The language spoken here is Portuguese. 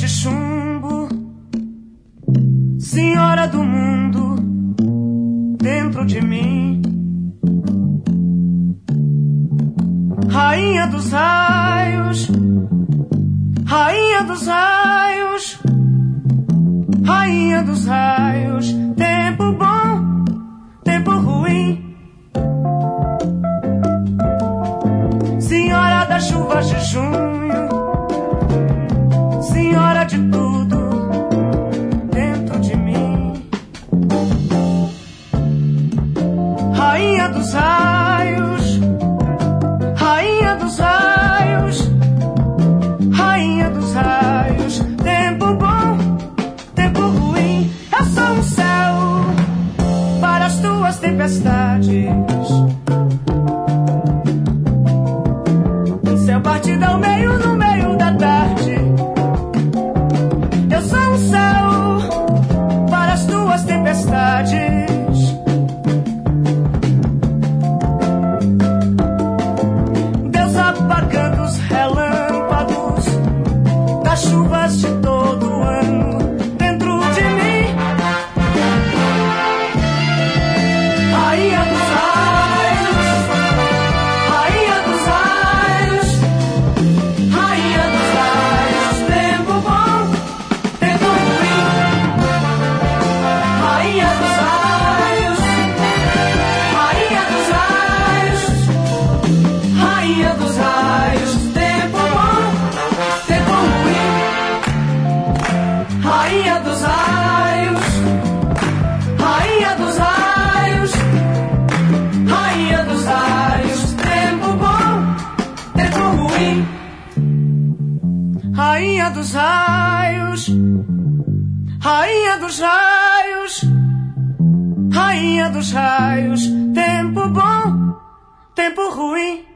de chumbo, senhora do mundo dentro de mim, rainha dos raios, rainha dos raios, rainha dos raios, tempo bom, tempo ruim, senhora das chuvas de junho, senhora de tudo dentro de mim, rainha dos raios, rainha dos raios, rainha dos raios, tempo bom, tempo ruim. Eu sou um céu para as tuas tempestades, um céu partido ao meio no meio da tarde. Eu sou um céu para as tuas tempestades, Deus apagando os relâmpagos das chuvas de todo ano dentro de mim, rainha dos raios, rainha dos raios, rainha dos raios, tempo bom, tempo ruim, rainha dos raios, rainha dos raios, rainha dos raios, tempo bom, tempo ruim, rainha dos raios, rainha dos raios, rainha dos raios, tempo bom, tempo ruim, rainha dos raios, rainha dos raios, rainha dos raios, tempo bom, tempo ruim.